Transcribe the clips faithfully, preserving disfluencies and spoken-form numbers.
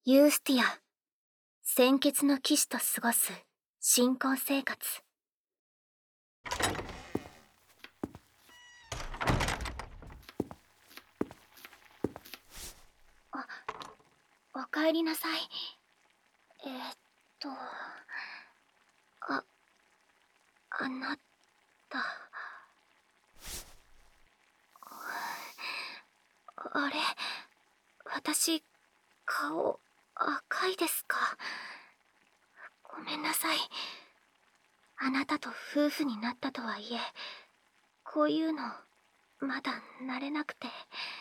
ユースティア、鮮血の騎士と過ごす新婚生活。あ、おかえりなさい。えー、っと、あ、あなた。あれ、私、顔、赤いですか？ごめんなさい。あなたと夫婦になったとはいえ、こういうの、まだ慣れなくて。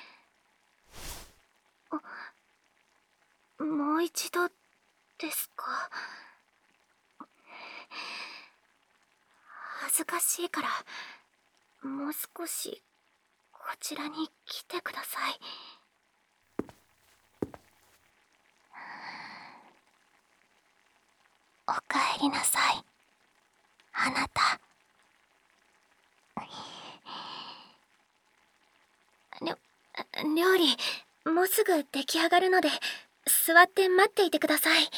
あ、もう一度、ですか？恥ずかしいから、もう少し、こちらに来てください。おかえりなさい、あなた。りょ、料理、もうすぐ出来上がるので、座って待っていてください。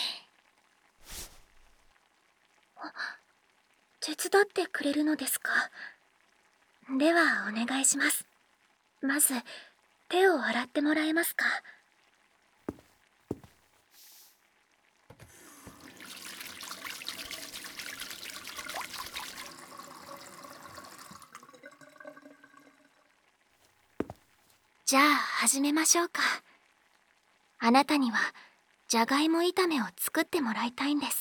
あ、手伝ってくれるのですか？では、お願いします。まず、手を洗ってもらえますか？じゃあ始めましょうか。あなたにはじゃがいも炒めを作ってもらいたいんです。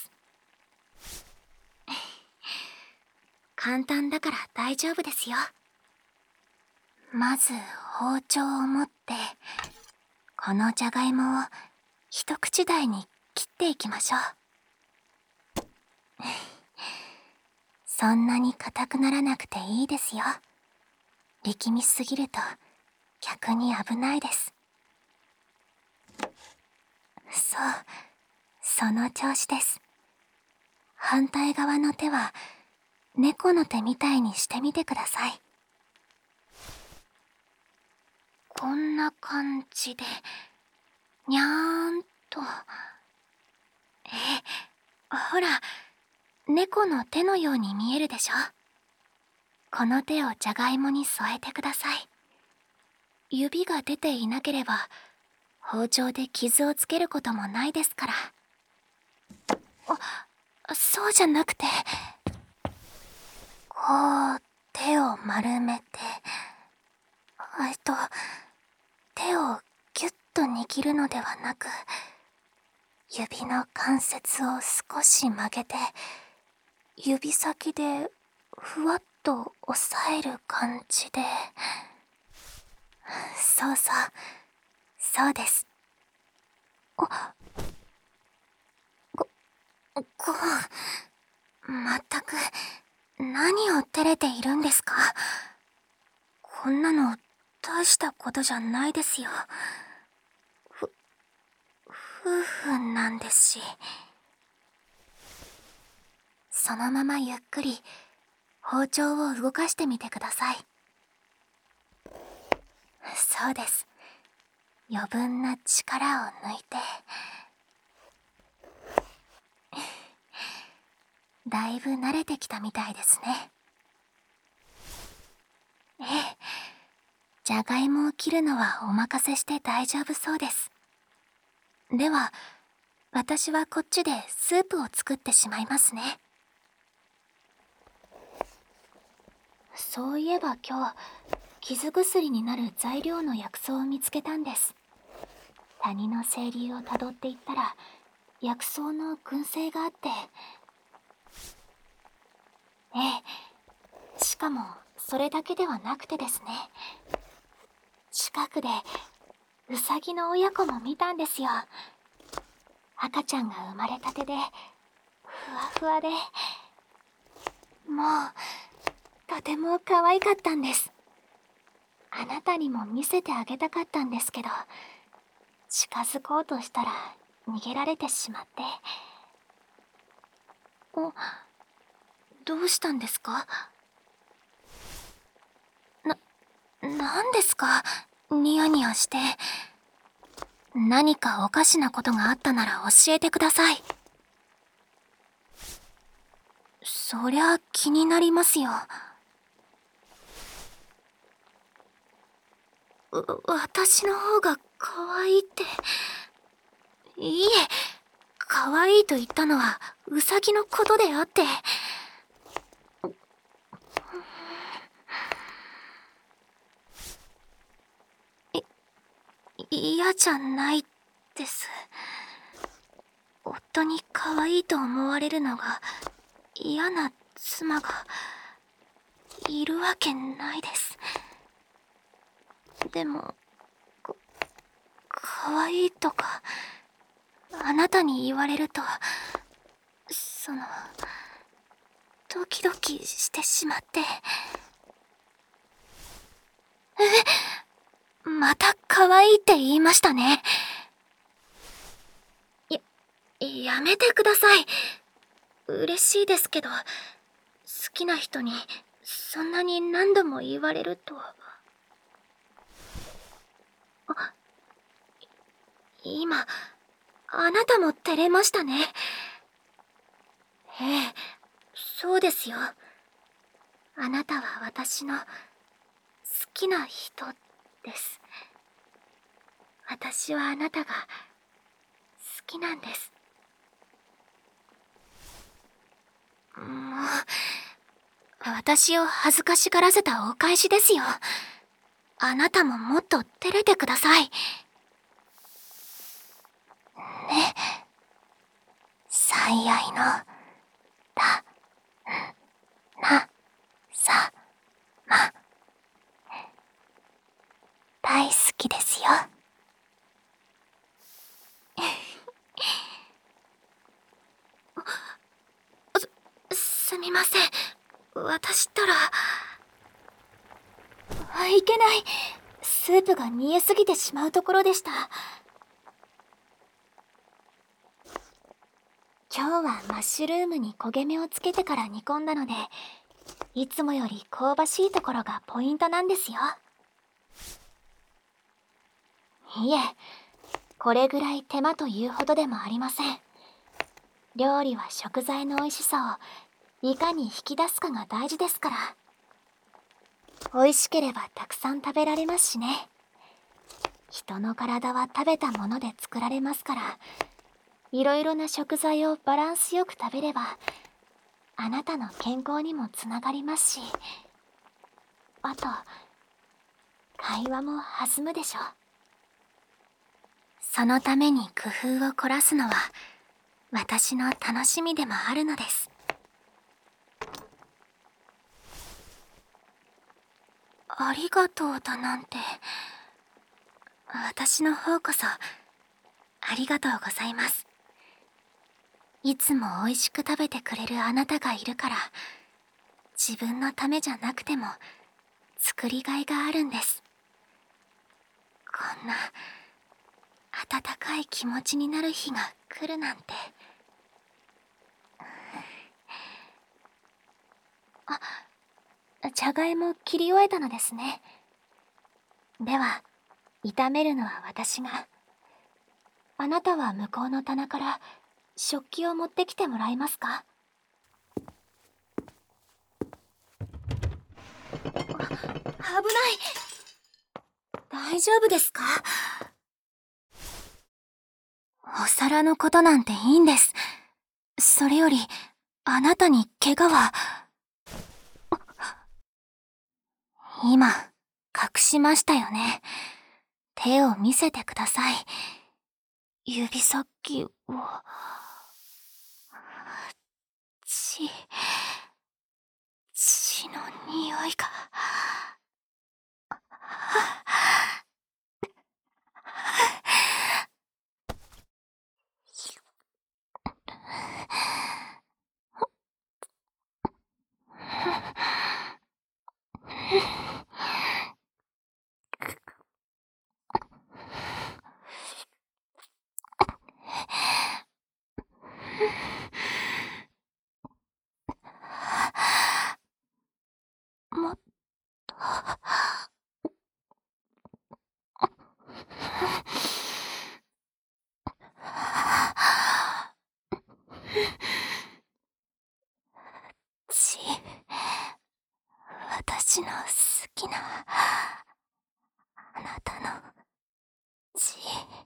簡単だから大丈夫ですよ。まず包丁を持ってこのじゃがいもを一口大に切っていきましょう。そんなに硬くならなくていいですよ。力みすぎると逆に危ないです。そう、その調子です。反対側の手は猫の手みたいにしてみてください。こんな感じで、にゃーんと。え、ほら、猫の手のように見えるでしょ。この手をじゃがいもに添えてください。指が出ていなければ包丁で傷をつけることもないですから。あ、そうじゃなくて、こう手を丸めて、えっと手をギュッと握るのではなく、指の関節を少し曲げて指先でふわっと押さえる感じで。そうそう、そうです。あ、ご、ご、まったく何を照れているんですか？こんなの大したことじゃないですよ。ふ、夫婦なんですし。そのままゆっくり包丁を動かしてみてください。そうです。余分な力を抜いて。だいぶ慣れてきたみたいですね。ええ、じゃがいもを切るのはお任せして大丈夫そうです。では、私はこっちでスープを作ってしまいますね。そういえば今日、傷薬になる材料の薬草を見つけたんです。谷の清流をたどっていったら、薬草の群生があって。ええ、しかもそれだけではなくてですね、近くでウサギの親子も見たんですよ。赤ちゃんが生まれたてでふわふわで、もうとても可愛かったんです。あなたにも見せてあげたかったんですけど、近づこうとしたら逃げられてしまって。お、どうしたんですか？な、なんですか？ニヤニヤして。 何かおかしなことがあったなら教えてください。そりゃ気になりますよ。わ私の方が可愛いって。いいえ、可愛いと言ったのはウサギのことであって。い嫌じゃないです。夫に可愛いと思われるのが嫌な妻がいるわけないです。でもか可愛いとかあなたに言われると、そのドキドキしてしまって。え、また可愛いって言いましたね。ややめてください。嬉しいですけど、好きな人にそんなに何度も言われると。あ、今あなたも照れましたね。ええ、そうですよ。あなたは私の好きな人です。私はあなたが好きなんです。もう、私を恥ずかしがらせたお返しですよ。あなたももっと照れてください。ね。最愛の、だ、な、さ、ま。大好きですよ。す、すみません。私ったら。あ、いけない。スープが煮えすぎてしまうところでした。今日はマッシュルームに焦げ目をつけてから煮込んだので、いつもより香ばしいところがポイントなんですよ。いえ、これぐらい手間というほどでもありません。料理は食材の美味しさをいかに引き出すかが大事ですから。美味しければたくさん食べられますしね。人の体は食べたもので作られますから、いろいろな食材をバランスよく食べれば、あなたの健康にもつながりますし、あと、会話も弾むでしょ。そのために工夫を凝らすのは、私の楽しみでもあるのです。ありがとうだなんて、私の方こそ、ありがとうございます。いつも美味しく食べてくれるあなたがいるから、自分のためじゃなくても、作りがいがあるんです。こんな、温かい気持ちになる日が来るなんて。あ、じゃがいも切り終えたのですね。では、炒めるのは私が。あなたは向こうの棚から食器を持ってきてもらえますか？あ、危ない。大丈夫ですか？お皿のことなんていいんです。それより、あなたに怪我は。今、隠しましたよね。手を見せてください。指先を。血、血の匂いが。もっと。 血、私の好きなあなたの血。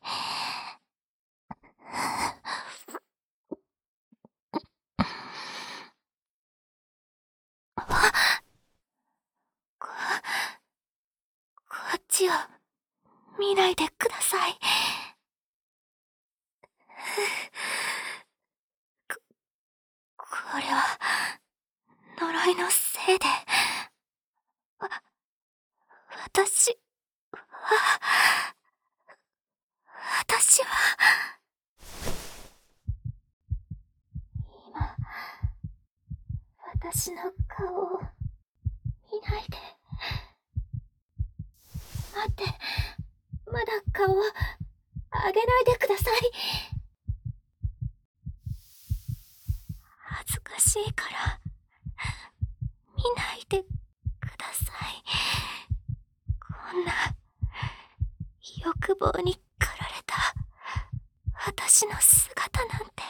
こ、こっちを見ないでください。こ、これは呪いのせいで、わ、私は、私は、今、私の顔を見ないで。待って、まだ顔を上げないでください。恥ずかしいから見ないでください。こんな欲望に駆られた私の姿なんて。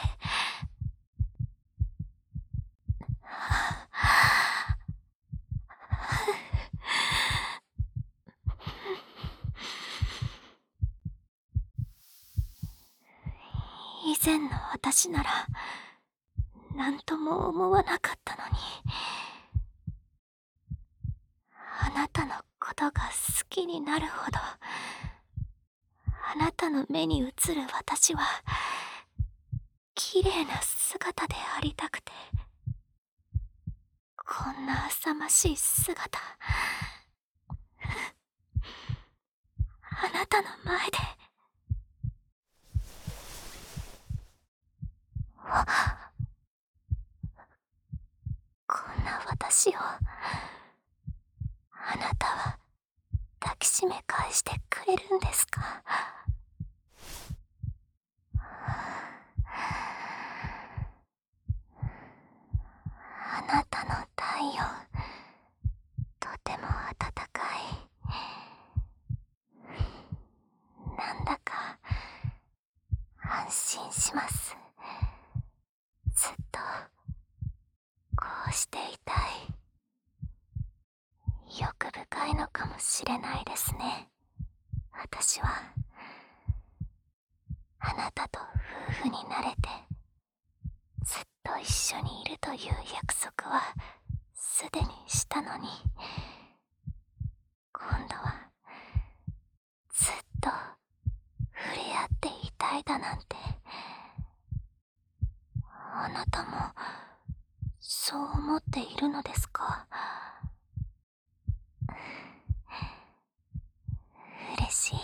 以前の私なら何とも思わなかったのに、あなたのことが好きになるほど、あなたの目に映る私は綺麗な姿でありたくて、こんな浅ましい姿、あなたの前で。こんな私をあなたは抱きしめ返してくれるんですか？あなたの体温、とても暖かい。なんだか安心します。ずっとこうしていたい。欲深いのかもしれないですね。私はあなたと夫婦になれてずっと一緒にいるという約束はすでにしたのに、今度はずっと触れ合っていたいだなんて。あなたもそう思っているのですか？嬉しい。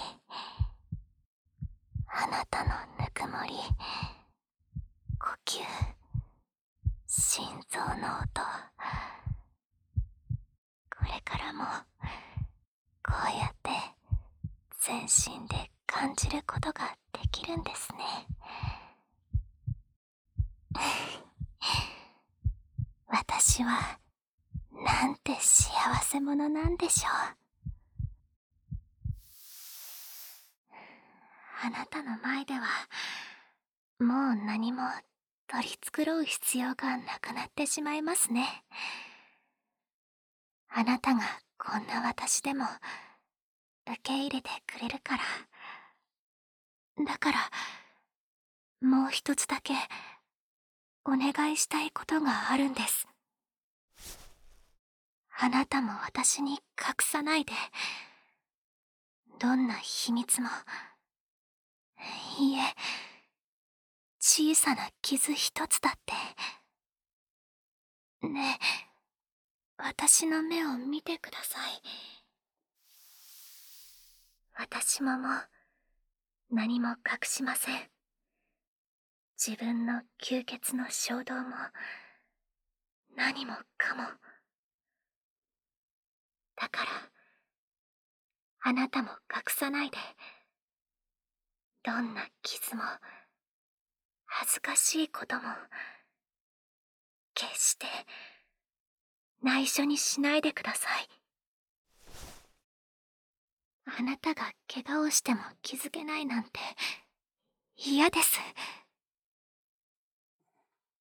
あなたのぬくもり、呼吸、心臓の音、これからもこうやって全身で感じることができるんですね。私はなんて幸せ者なんでしょう。あなたの前ではもう何も取り繕う必要がなくなってしまいますね。あなたがこんな私でも受け入れてくれるから。だからもう一つだけお願いしたいことがあるんです。あなたも私に隠さないで。どんな秘密も、いいえ、小さな傷一つだって。ねえ、私の目を見てください。私ももう何も隠しません。自分の吸血の衝動も何もかも。だからあなたも隠さないで。どんな傷も恥ずかしいことも決して内緒にしないでください。あなたが怪我をしても気づけないなんて嫌です。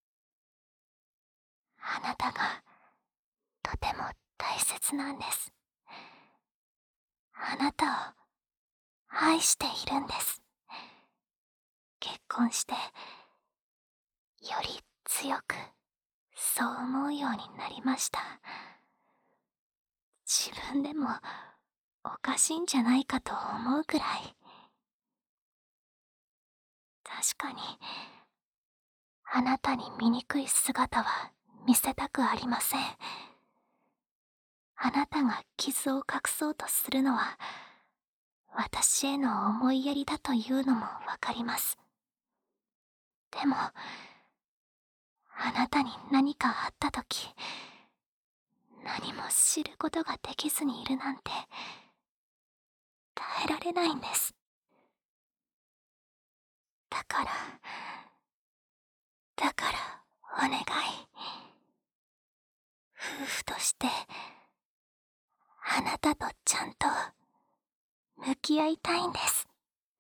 実なんです。あなたを愛しているんです。結婚して、より強く、そう思うようになりました。自分でもおかしいんじゃないかと思うくらい。確かに、あなたに醜い姿は見せたくありません。あなたが傷を隠そうとするのは、私への思いやりだというのもわかります。でも、あなたに何かあったとき、何も知ることができずにいるなんて、耐えられないんです。だから、だからお願い。夫婦として、あなたとちゃんと向き合いたいんです。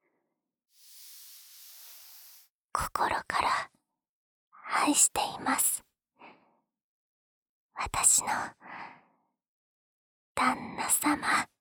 心から愛しています。私の旦那様。